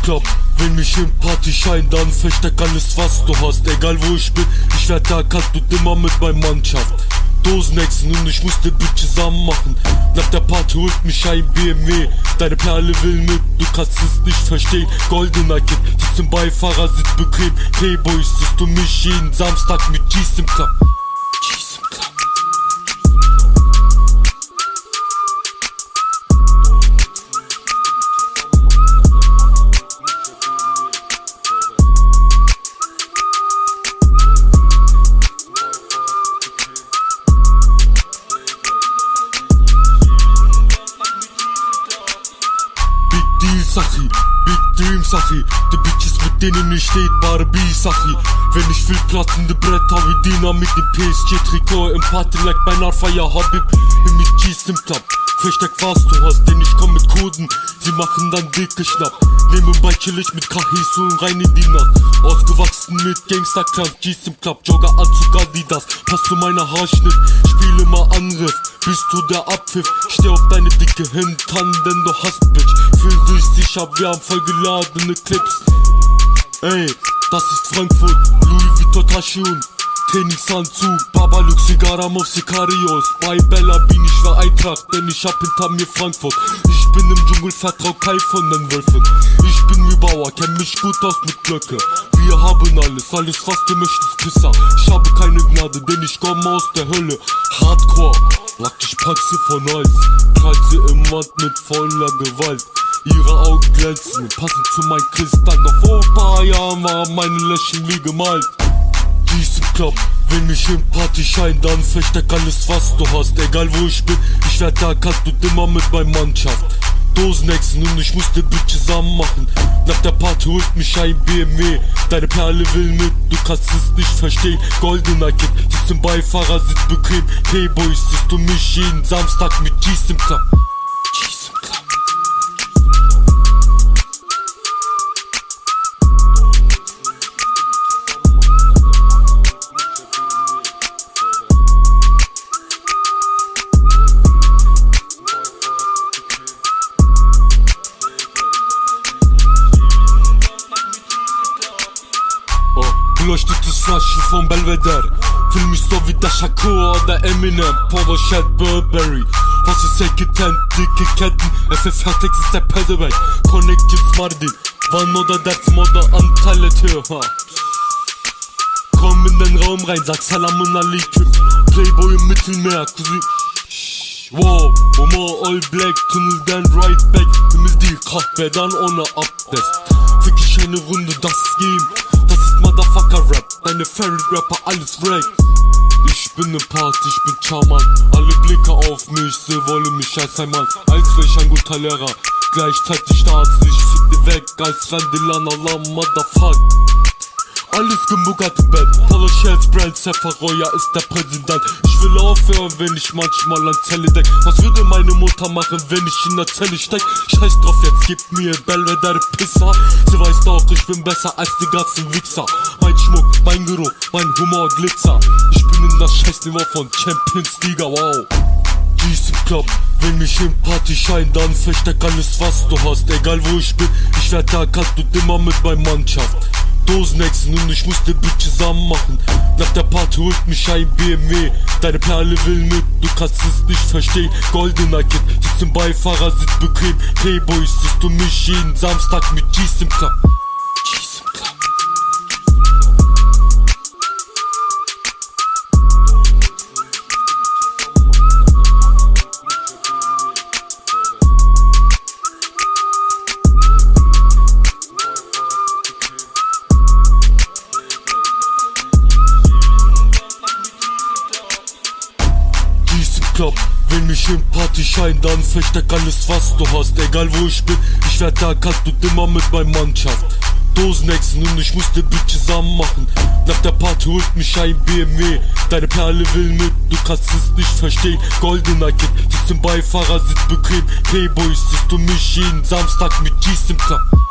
Club. Wenn mich im Partyschein, dann versteck alles was du hast. Egal wo ich bin, ich werd erkannt und immer mit meiner Mannschaft. Dosenexen und ich musste Bitches anmachen. Nach der Party holt mich ein BMW. Deine Perle will mit, du kannst es nicht verstehen. Goldener Kid, sitzt im Beifahrersitz bequem. Playboys siehst du mich jeden Samstag mit G's im Club. G's im Club. Sachi, Big Dream Sachi, die Bitches mit denen ich steht, Barbie Sachi. Wenn ich will platzende Bretter wie Dynamit im PSG-Trikot im Party like bei Narfaya Habib. Bin mit G's im Club, versteck was du hast, denn ich komm mit Coden, sie machen dann dicke Schnapp. Nebenbei chill ich mit Kahis und rein in die Nacht. Ausgewachsen mit Gangster-Clan, G's im Club, Joggeranzug Adidas, passt zu meiner Haarschnitt, spiele mal Angriff, bist du der Abpfiff, steh auf deine dicke Hintern, denn du hast Bitch. Fühl dich sicher, wir haben vollgeladene Clips. Ey, das ist Frankfurt, Louis Vuitton Tasche und Trainingsanzug, Babaluk, Cigaram auf Sicarios. Bei Bella bin ich für Eintracht, denn ich hab hinter mir Frankfurt. Ich bin im Dschungel, vertrau kein von den Wölfen. Ich bin wie Bauer, kenn mich gut aus mit Blöcke. Wir haben alles was du möchtest, Pisser. Ich habe keine Gnade, denn ich komme aus der Hölle. Hardcore, ich pack sie von Eis, knall sie im Wand mit voller Gewalt. Ihre Augen glänzen, passend zu meinem Kristall. Noch vor ein paar Jahren waren meine Lächeln wie gemalt. G's im Club, wenn mich im Partyschein, dann versteck alles was du hast. Egal wo ich bin, ich werd erkannt und immer mit meiner Mannschaft. Dosenexen und ich musste Bitches anmachen. Nach der Party holt mich ein BMW. Deine Perle will mit, du kannst es nicht verstehen. Goldener Kid, sitzt im Beifahrersitz bequem. Playboys siehst du mich jeden Samstag mit G's im Club. G's im Club. Beleuchtetes Flaschen vom Belvedere. Fühl mich so wie der Shakur oder Eminem. Polo Shed Burberry. Was ist Ekitent, dicke Ketten. FF Text ist der Pedaway. Connections Mardin. Wann oder Derz oder Anteile Tür. Komm in den Raum rein, sag Salam und Alikum. Playboy im Mittelmeer, Cousin. Wow, Omar all black, Tunnel then right back. Temiz değil kahve dann ohne Abdest. Fick ich eine Runde, das ist Game. Das ist Motherfucker Rap, deine Fairy Rapper, alles Rap. Ich bin ne Part, ich bin Charman. Alle Blicke auf mich, sie wollen mich als ein Mann. Als wär ich ein guter Lehrer, gleichzeitig staatslich. Fick dir weg, als wenn die Lana Allah Motherfuck. Alles gemuggert im Bett, Polo Shells, Brand, Sefaroya ist der Präsident. Ich will aufhören, wenn ich manchmal an Zelle denk. Was würde meine Mutter machen, wenn ich in der Zelle steck? Scheiß drauf, jetzt gib mir Belvedere Pisser. Sie weiß doch, ich bin besser als die ganzen Wichser. Mein Schmuck, mein Geruch, mein Humor, Glitzer. Ich bin in das Scheißniveau von Champions League, wow. G's im Club, wenn mich im Partyschein, dann versteck alles was du hast. Egal wo ich bin, ich werd erkannt und immer mit meiner Mannschaft. Dosenexen und ich musste Bitches anmachen. Nach der Party holt mich ein BMW. Deine Perle will mit, du kannst es nicht verstehen. Goldener Kid, sitzt im Beifahrersitz bequem. Playboys siehst du mich jeden Samstag mit G's im Club. G's im Club. Club, wenn mich im Partyschein, dann versteck alles was du hast. Egal wo ich bin, ich werd erkannt und immer mit meiner Mannschaft. Dosenexen und ich musste Bitches anmachen. Nach der Party holt mich ein BMW. Deine Perle will mit, du kannst es nicht verstehen. Goldener Kid, sitzt im Beifahrersitz bequem. Playboys siehst du mich jeden Samstag mit G's im Club.